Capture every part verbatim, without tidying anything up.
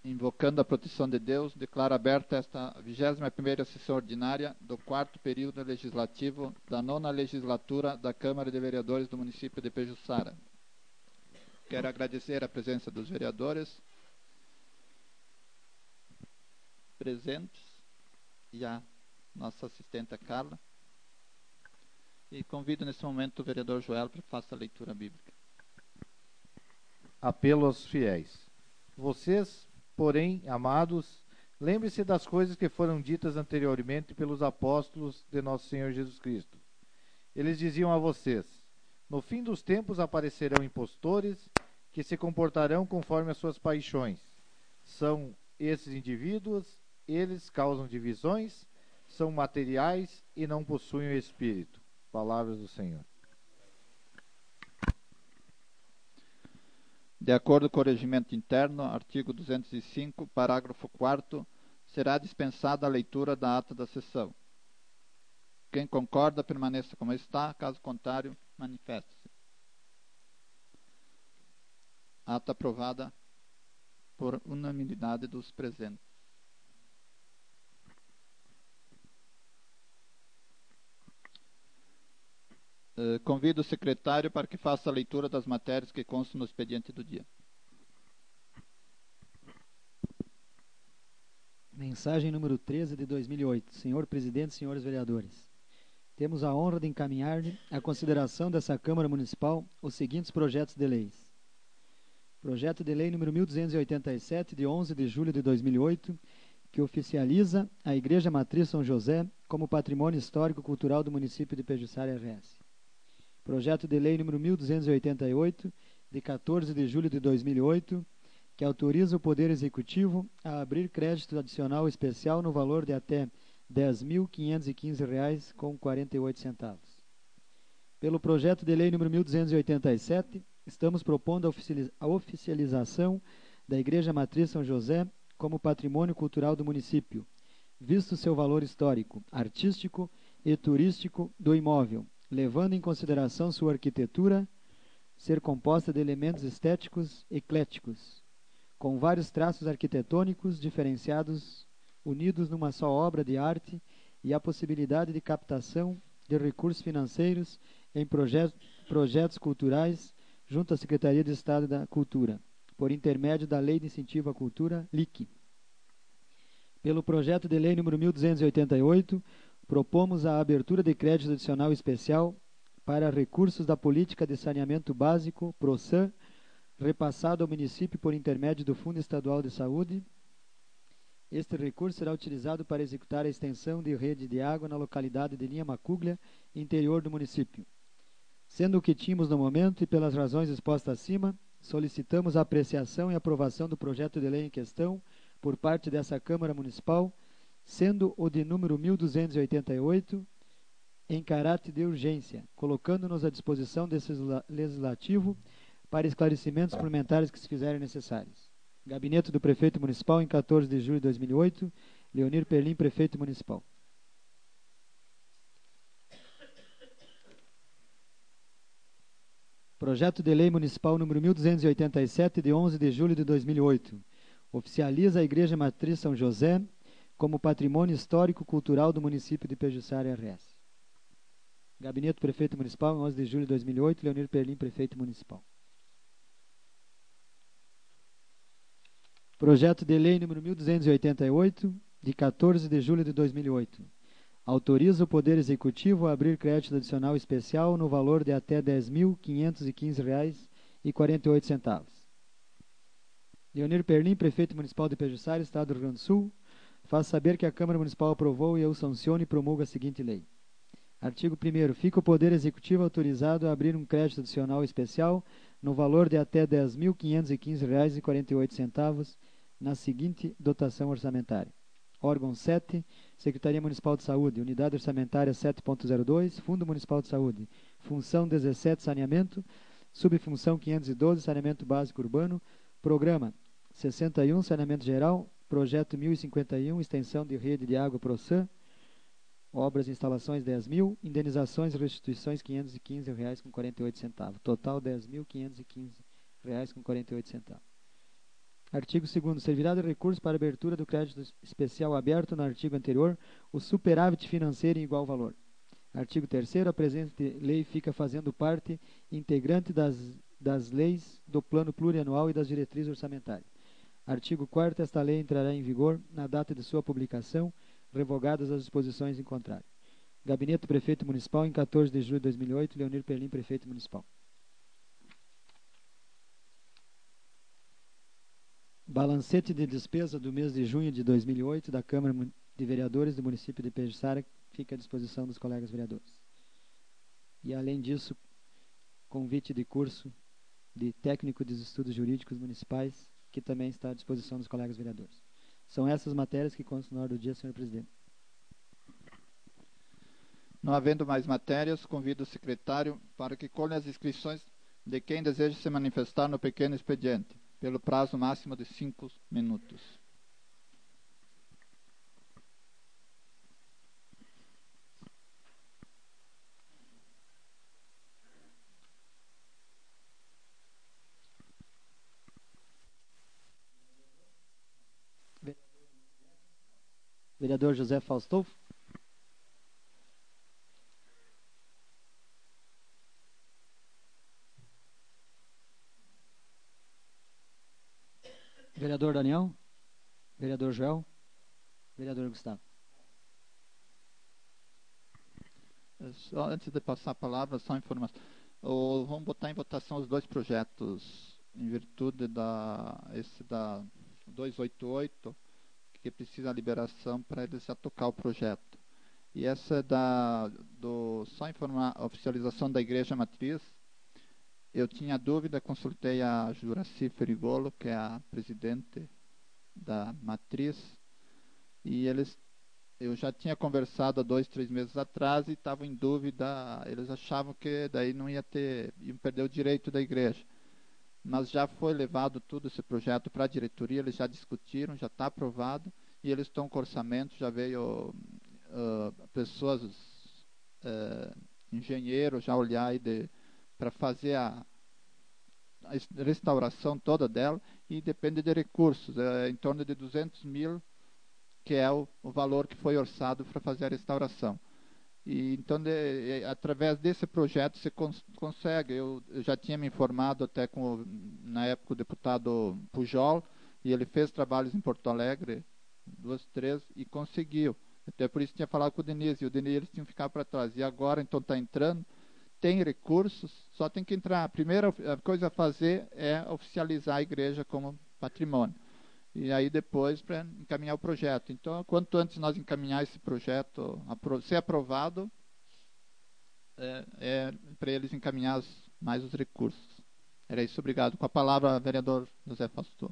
Invocando a proteção de Deus, declaro aberta esta vigésima primeira sessão ordinária do quarto período legislativo da nona legislatura da Câmara de Vereadores do município de Pejuçara. Quero agradecer a presença dos vereadores presentes e a nossa assistente Carla. E convido nesse momento o vereador Joel para que faça a leitura bíblica. Apelo aos fiéis. Vocês, porém, amados, lembre-se das coisas que foram ditas anteriormente pelos apóstolos de nosso Senhor Jesus Cristo. Eles diziam a vocês: no fim dos tempos aparecerão impostores que se comportarão conforme as suas paixões. São esses indivíduos, eles causam divisões, são materiais e não possuem o Espírito. Palavras do Senhor. De acordo com o regimento interno, artigo duzentos e cinco, parágrafo quarto, será dispensada a leitura da ata da sessão. Quem concorda, permaneça como está, caso contrário, manifeste-se. Ata aprovada por unanimidade dos presentes. Uh, convido o secretário para que faça a leitura das matérias que constam no expediente do dia. Mensagem número treze de dois mil e oito. Senhor Presidente, senhores vereadores. Temos a honra de encaminhar à consideração dessa Câmara Municipal os seguintes projetos de leis. Projeto de lei número mil duzentos e oitenta e sete, de onze de julho de dois mil e oito, que oficializa a Igreja Matriz São José como patrimônio histórico-cultural do município de Pejuçara R S. Projeto de lei número mil duzentos e oitenta e oito, de quatorze de julho de dois mil e oito, que autoriza o Poder Executivo a abrir crédito adicional especial no valor de até dez mil quinhentos e quinze reais com quarenta e oito centavos. Pelo projeto de lei número mil duzentos e oitenta e sete, estamos propondo a oficialização da Igreja Matriz São José como patrimônio cultural do município, visto seu valor histórico, artístico e turístico do imóvel, levando em consideração sua arquitetura ser composta de elementos estéticos ecléticos, com vários traços arquitetônicos diferenciados, unidos numa só obra de arte, e a possibilidade de captação de recursos financeiros em proje- projetos culturais junto à Secretaria de Estado da Cultura, por intermédio da Lei de Incentivo à Cultura, L I C. Pelo projeto de lei número mil duzentos e oitenta e oito, propomos a abertura de crédito adicional especial para recursos da Política de Saneamento Básico, PROSAN, repassado ao município por intermédio do Fundo Estadual de Saúde. Este recurso será utilizado para executar a extensão de rede de água na localidade de Linha Macuglia, interior do município. Sendo o que tínhamos no momento e pelas razões expostas acima, solicitamos a apreciação e aprovação do projeto de lei em questão por parte dessa Câmara Municipal, sendo o de número mil duzentos e oitenta e oito em caráter de urgência, colocando-nos à disposição desse legislativo para esclarecimentos suplementares que se fizerem necessários. Gabinete do Prefeito Municipal, em quatorze de julho de dois mil e oito, Leonir Perlim, Prefeito Municipal. Projeto de Lei Municipal número mil duzentos e oitenta e sete, de onze de julho de dois mil e oito, oficializa a Igreja Matriz São José como patrimônio histórico-cultural do município de Pejuçara R S. Gabinete do Prefeito Municipal, em onze de julho de dois mil e oito, Leonir Perlim, Prefeito Municipal. Projeto de Lei número mil duzentos e oitenta e oito, de quatorze de julho de dois mil e oito. Autoriza o Poder Executivo a abrir crédito adicional especial no valor de até dez mil quinhentos e quinze reais e quarenta e oito centavos. Leonir Perlim, Prefeito Municipal de Pejuçara, Estado do Rio Grande do Sul, faz saber que a Câmara Municipal aprovou e eu sanciono e promulga a seguinte lei. Artigo primeiro. Fica o Poder Executivo autorizado a abrir um crédito adicional especial no valor de até dez mil quinhentos e quinze reais e quarenta e oito centavos na seguinte dotação orçamentária. Órgão sete, Secretaria Municipal de Saúde, Unidade Orçamentária sete ponto zero dois, Fundo Municipal de Saúde, Função dezessete, Saneamento, Subfunção quinhentos e doze, Saneamento Básico Urbano, Programa sessenta e um, Saneamento Geral, Projeto mil e cinquenta e um, Extensão de Rede de Água PROSAN, Obras e Instalações dez mil, Indenizações e Restituições quinhentos e quinze reais com quarenta e oito centavos, total dez mil quinhentos e quinze reais com quarenta e oito centavos. Artigo segundo. Servirá de recurso para abertura do crédito especial aberto no artigo anterior o superávit financeiro em igual valor. Artigo terceiro. A presente lei fica fazendo parte integrante das, das leis do Plano Plurianual e das diretrizes orçamentárias. Artigo quarto. Esta lei entrará em vigor na data de sua publicação, revogadas as disposições em contrário. Gabinete do Prefeito Municipal, em quatorze de julho de dois mil e oito, Leonir Perlim, Prefeito Municipal. Balancete de despesa do mês de junho de dois mil e oito da Câmara de Vereadores do município de Pejuçara fica à disposição dos colegas vereadores. E, além disso, convite de curso de técnico dos estudos jurídicos municipais, que também está à disposição dos colegas vereadores. São essas matérias que constam na ordem do dia, senhor presidente. Não havendo mais matérias, convido o secretário para que colhe as inscrições de quem deseja se manifestar no pequeno expediente, pelo prazo máximo de cinco minutos. Vereador José Faustolfo. Vereador Daniel. Vereador Joel. Vereador Gustavo. Só antes de passar a palavra, só informação. O, vamos botar em votação os dois projetos, em virtude da esse da duzentos e oitenta e oito, que precisa de liberação para eles já tocar o projeto. E essa é da, do, só informar a oficialização da Igreja Matriz. Eu tinha dúvida, consultei a Juraci Ferigolo, que é a presidente da Matriz, e eles, eu já tinha conversado há dois, três meses atrás e estavam em dúvida, eles achavam que daí não ia ter, iam perder o direito da igreja. Mas já foi levado tudo esse projeto para a diretoria, eles já discutiram, já está aprovado, e eles estão com orçamento, já veio uh, pessoas, uh, engenheiros, já olhar aí de para fazer a, a restauração toda dela, e depende de recursos, é em torno de duzentos mil, que é o, o valor que foi orçado para fazer a restauração. E então, de, através desse projeto, você cons consegue, eu, eu já tinha me informado até com, o, na época, o deputado Pujol, e ele fez trabalhos em Porto Alegre, duas, três, e conseguiu. Até por isso tinha falado com o Denise, e o Denise eles tinham que ficar para trás. E agora, então, está entrando, tem recursos, só tem que entrar. A primeira coisa a fazer é oficializar a igreja como patrimônio. E aí depois para encaminhar o projeto. Então, quanto antes nós encaminhar esse projeto, apro ser aprovado, é, é para eles encaminhar os, mais os recursos. Era isso, obrigado. Com a palavra, vereador José Fausto.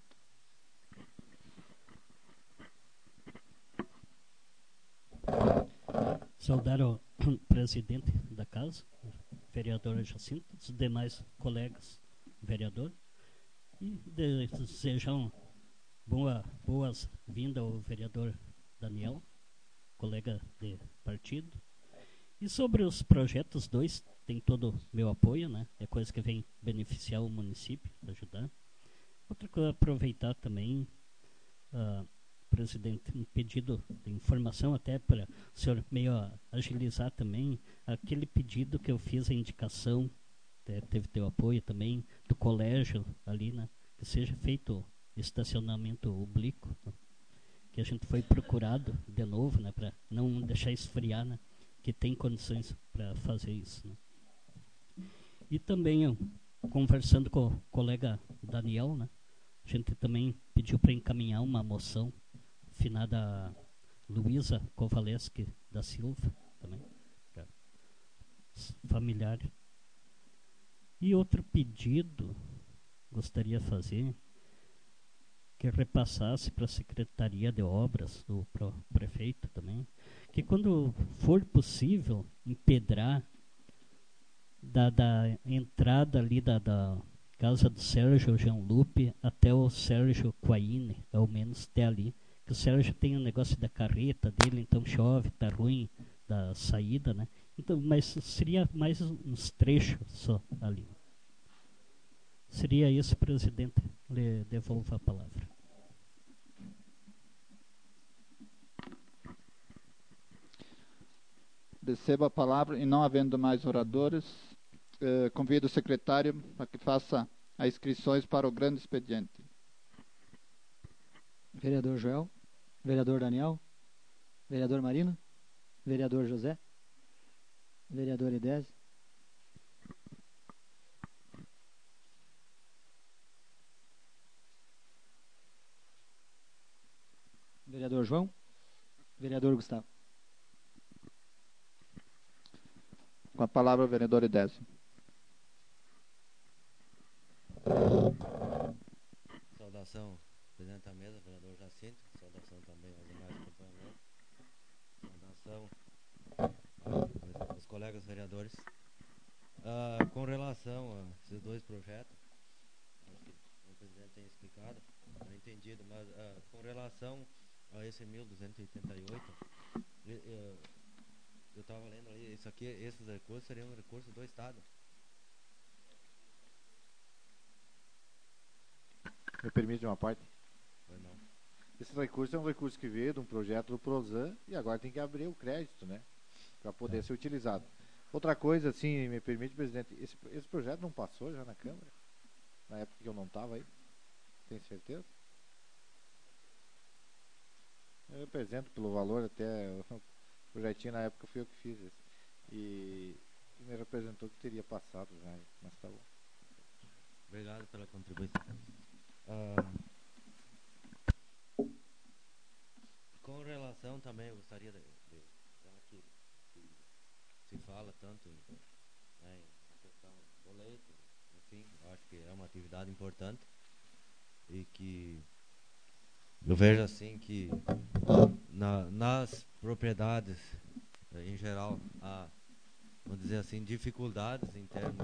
Saudar o presidente da casa, vereador Jacinto, os demais colegas vereadores, e desejar um Boa, boas-vindas ao vereador Daniel, colega de partido. E sobre os projetos dois, tem todo o meu apoio, né? É coisa que vem beneficiar o município, ajudar. Outra coisa, aproveitar também, uh, presidente, um pedido de informação até para o senhor meio agilizar também, aquele pedido que eu fiz, a indicação, teve teu apoio também, do colégio ali, né? Que seja feito estacionamento oblíquo, que a gente foi procurado de novo, né, para não deixar esfriar, né, que tem condições para fazer isso, né. E também, eu, conversando com o colega Daniel, né, a gente também pediu para encaminhar uma moção, finada Luísa Kovaleski da Silva, também, familiar. E outro pedido, gostaria de fazer, que repassasse para a Secretaria de Obras, do pro prefeito também, que quando for possível empedrar da, da entrada ali da, da casa do Sérgio Jean-Lupe até o Sérgio Quaine, ao menos até ali, que o Sérgio tem um negócio da carreta dele, então chove, tá ruim da saída, né? Então, mas seria mais uns trechos só ali. Seria isso, presidente. Lhe devolvo a palavra. Receba a palavra e, não havendo mais oradores, eh, convido o secretário para que faça as inscrições para o grande expediente. Vereador Joel, vereador Daniel, vereador Marina, vereador José, vereador Idésio, vereador João, vereador Gustavo. Com a palavra, o vereador Idésio. Saudação, presidente da mesa, vereador Jacinto. Saudação também aos demais companheiros. Saudação aos colegas vereadores. Uh, com relação a esses dois projetos, acho que o presidente tem explicado, não entendido, mas uh, com relação a esse mil duzentos e oitenta e oito, eu estava lendo ali, isso aqui, esses recursos seriam recursos do Estado. Me permite uma parte? Foi não. Esse recurso é um recurso que veio de um projeto do Prozan e agora tem que abrir o crédito, né? Para poder é. ser utilizado. Outra coisa, assim, me permite, presidente, esse, esse projeto não passou já na Câmara? Na época que eu não estava aí? Tem certeza? Eu represento pelo valor até, o projetinho na época foi eu que fiz esse. E, e me representou que teria passado já, mas tá bom. Obrigado pela contribuição. Uh, com relação também, eu gostaria de, de já que, que se fala tanto em, né, na questão do leite, enfim, eu acho que é uma atividade importante e que eu vejo assim que na, nas propriedades em geral há, vamos dizer assim, dificuldades em termos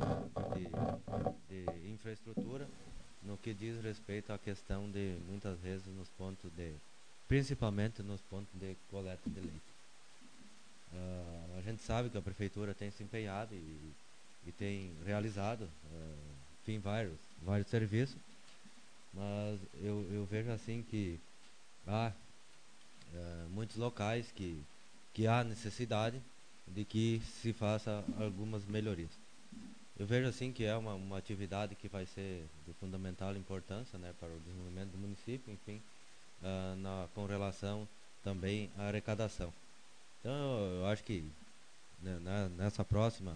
de, de infraestrutura no que diz respeito à questão de muitas vezes nos pontos de, principalmente nos pontos de coleta de leite. Uh, a gente sabe que a prefeitura tem se empenhado e, e tem realizado uh, enfim, vários, vários serviços, mas eu, eu vejo assim que há uh, muitos locais que, que há necessidade de que se faça algumas melhorias. Eu vejo assim que é uma, uma atividade que vai ser de fundamental importância, né, para o desenvolvimento do município, enfim, uh, na, com relação também à arrecadação. Então eu, eu acho que né, na, nessa próxima,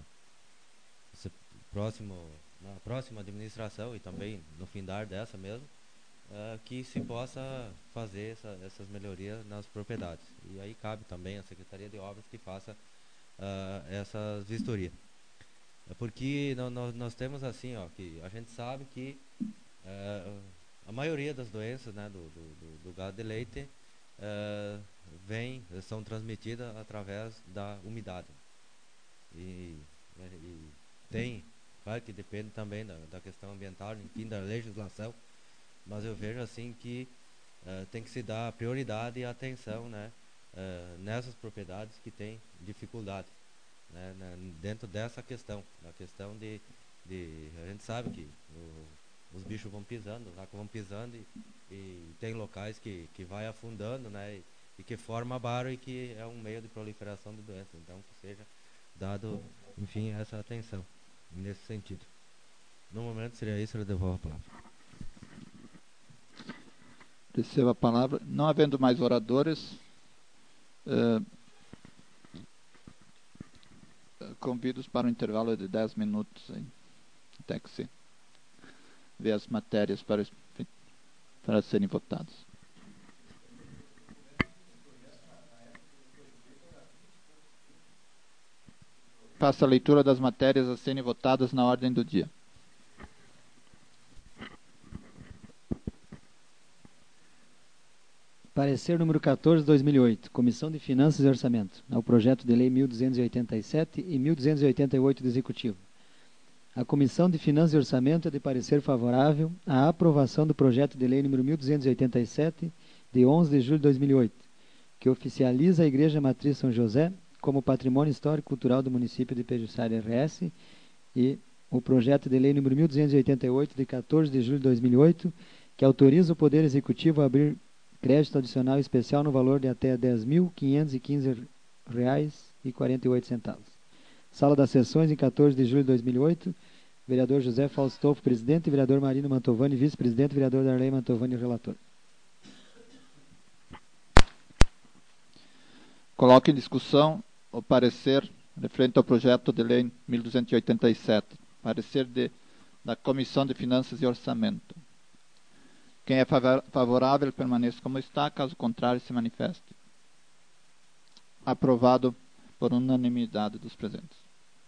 próximo, na próxima administração e também no findar dessa mesmo, uh, que se possa fazer essa, essas melhorias nas propriedades. E aí cabe também a Secretaria de Obras que faça uh, essas vistorias. Porque no, no, nós temos assim, ó, que a gente sabe que uh, a maioria das doenças, né, do, do, do gado de leite uh, vem, são transmitidas através da umidade. E, né, e tem, claro que depende também da, da questão ambiental, enfim, da legislação, mas eu vejo assim que uh, tem que se dar prioridade e atenção, né, uh, nessas propriedades que têm dificuldade. Né, né, dentro dessa questão, da questão de, de a gente sabe que o, os bichos vão pisando, lá vão pisando e, e tem locais que, que vai afundando, né, e, e que forma baro e que é um meio de proliferação de doenças, então que seja dado, enfim, essa atenção nesse sentido. No momento seria isso, eu devolvo a palavra. Receba a palavra. Não havendo mais oradores, uh, convido-os para um intervalo de dez minutos, hein, até que se vê as matérias para, para serem votadas. Faça a leitura das matérias a serem votadas na ordem do dia. Parecer número quatorze de dois mil e oito, Comissão de Finanças e Orçamento, ao projeto de lei mil duzentos e oitenta e sete e mil duzentos e oitenta e oito do Executivo. A Comissão de Finanças e Orçamento é de parecer favorável à aprovação do projeto de lei número mil duzentos e oitenta e sete, de onze de julho de dois mil e oito, que oficializa a Igreja Matriz São José como Patrimônio Histórico e Cultural do município de Pejuçara R S, e o projeto de lei número mil duzentos e oitenta e oito, de quatorze de julho de dois mil e oito, que autoriza o Poder Executivo a abrir crédito adicional especial no valor de até dez mil quinhentos e quinze reais e quarenta e oito centavos. Sala das Sessões, em quatorze de julho de dois mil e oito, vereador José Faustolfo, presidente, vereador Marino Mantovani, vice-presidente, vereador Darley Mantovani, relator. Coloque em discussão o parecer referente ao projeto de lei mil duzentos e oitenta e sete, parecer de, da Comissão de Finanças e Orçamento. Quem é favorável permaneça como está, caso contrário se manifeste. Aprovado por unanimidade dos presentes.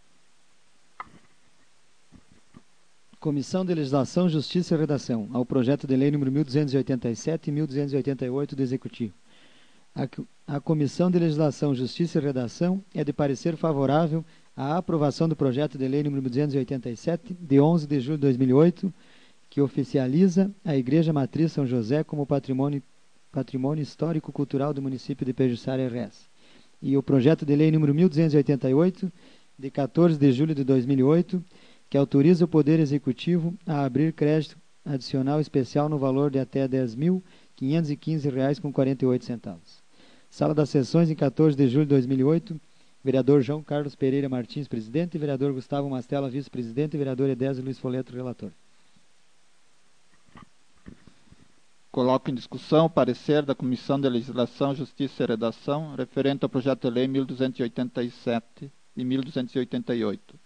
Comissão de Legislação, Justiça e Redação, ao projeto de lei número mil duzentos e oitenta e sete e mil duzentos e oitenta e oito do Executivo. A, a Comissão de Legislação, Justiça e Redação é de parecer favorável à aprovação do projeto de lei número duzentos e oitenta e sete, de onze de julho de dois mil e oito, que oficializa a Igreja Matriz São José como patrimônio, patrimônio histórico-cultural do município de Pejuçara R S. E o projeto de lei número mil duzentos e oitenta e oito, de quatorze de julho de dois mil e oito, que autoriza o Poder Executivo a abrir crédito adicional especial no valor de até dez mil quinhentos e quinze reais com quarenta e oito centavos. Sala das Sessões, em quatorze de julho de dois mil e oito, vereador João Carlos Pereira Martins, presidente, vereador Gustavo Mastella, vice-presidente, vereador Edésio Luiz Foleto, relator. Coloco em discussão o parecer da Comissão de Legislação, Justiça e Redação referente ao projeto de lei mil duzentos e oitenta e sete e mil duzentos e oitenta e oito.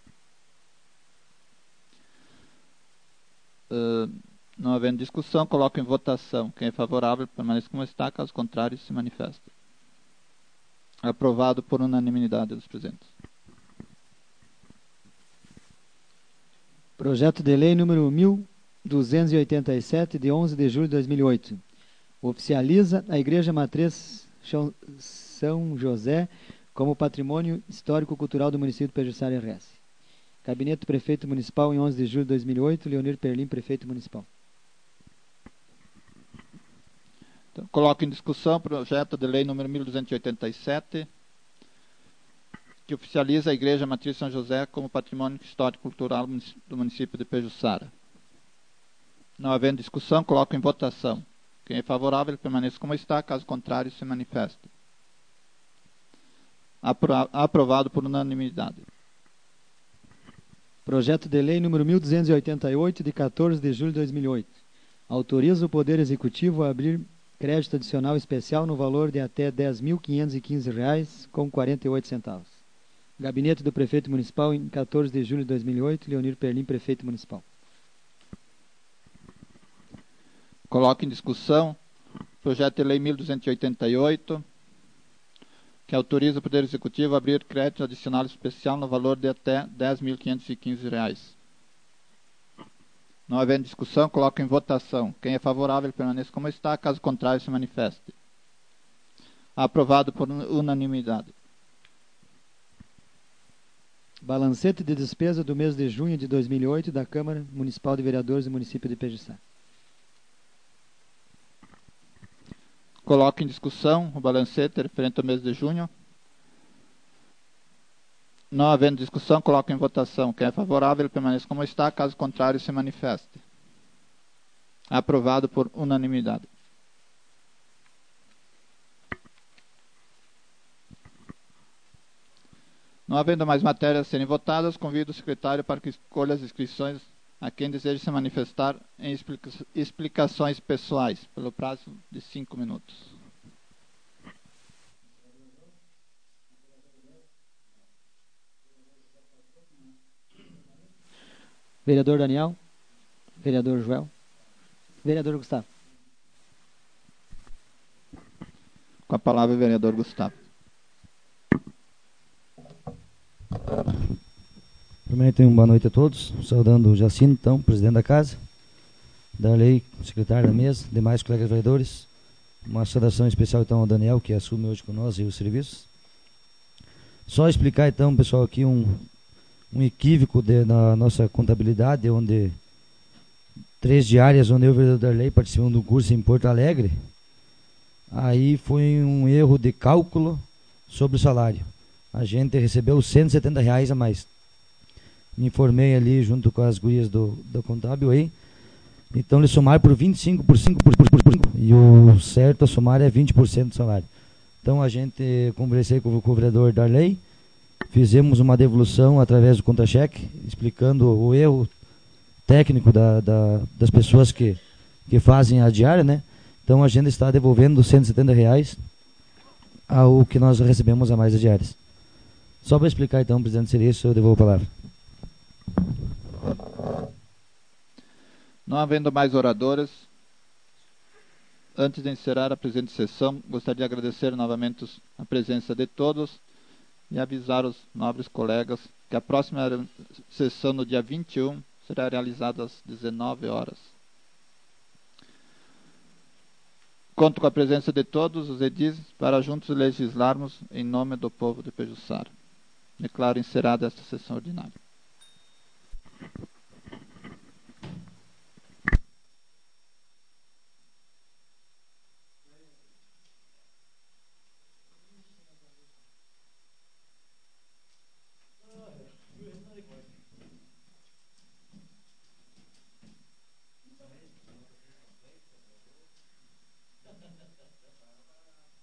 Uh, não havendo discussão, coloco em votação. Quem é favorável permaneça como está, caso contrário se manifeste. Aprovado por unanimidade dos presentes. Projeto de lei número mil duzentos e oitenta e sete, de onze de julho de dois mil e oito. Oficializa a Igreja Matriz São José como patrimônio histórico-cultural do município de Pejuçara R S. Gabinete do Prefeito Municipal, em onze de julho de dois mil e oito, Leonir Perlim, Prefeito Municipal. Então, coloco em discussão o projeto de lei número mil duzentos e oitenta e sete, que oficializa a Igreja Matriz São José como patrimônio histórico-cultural do município de Pejuçara. Não havendo discussão, coloco em votação. Quem é favorável permaneça como está, caso contrário se manifeste. Apro- aprovado por unanimidade. Projeto de lei número mil duzentos e oitenta e oito, de quatorze de julho de dois mil e oito. Autoriza o Poder Executivo a abrir crédito adicional especial no valor de até dez mil quinhentos e quinze reais com quarenta e oito centavos. Gabinete do Prefeito Municipal, em quatorze de julho de dois mil e oito, Leonir Perlim, Prefeito Municipal. Coloco em discussão o projeto de lei mil duzentos e oitenta e oito, que autoriza o Poder Executivo a abrir crédito adicional especial no valor de até dez mil quinhentos e quinze reais. Não havendo discussão, coloco em votação. Quem é favorável permaneça como está, caso contrário se manifeste. Aprovado por unanimidade. Balancete de despesa do mês de junho de dois mil e oito da Câmara Municipal de Vereadores do município de Pejuçara. Coloco em discussão o balancete referente ao mês de junho. Não havendo discussão, coloco em votação. Quem é favorável permaneça como está, caso contrário se manifeste. Aprovado por unanimidade. Não havendo mais matérias a serem votadas, convido o secretário para que escolha as inscrições a quem deseja se manifestar em explica explicações pessoais, pelo prazo de cinco minutos. Vereador Daniel. Vereador Joel. Vereador Gustavo. Com a palavra o vereador Gustavo. Primeiro, uma boa noite a todos, saudando o Jacinto, então, presidente da casa, Darley, secretário da mesa, demais colegas vereadores, uma saudação especial então ao Daniel, que assume hoje conosco os serviços. Só explicar então, pessoal, aqui um, um equívoco de, na nossa contabilidade, onde três diárias onde eu e o vereador Darley participamos do curso em Porto Alegre, aí foi um erro de cálculo sobre o salário. A gente recebeu cento e setenta reais a mais. Me informei ali junto com as gurias do, do contábil aí. Então eles somaram por vinte e cinco por cinco por cinco por cinco. E o certo a somar é vinte por cento do salário. Então a gente conversei com, com o vereador Darley fizemos uma devolução através do contra-cheque, explicando o erro técnico da, da, das pessoas que, que fazem a diária, né? Então a gente está devolvendo cento e setenta reais ao que nós recebemos a mais das diárias. Só para explicar então, presidente, seria isso, eu devolvo a palavra. Não havendo mais oradores, antes de encerrar a presente sessão, gostaria de agradecer novamente a presença de todos e avisar os nobres colegas que a próxima sessão, no dia vinte e um, será realizada às dezenove horas. Conto com a presença de todos os edis para juntos legislarmos em nome do povo de Pejuçara. Declaro encerrada esta sessão ordinária.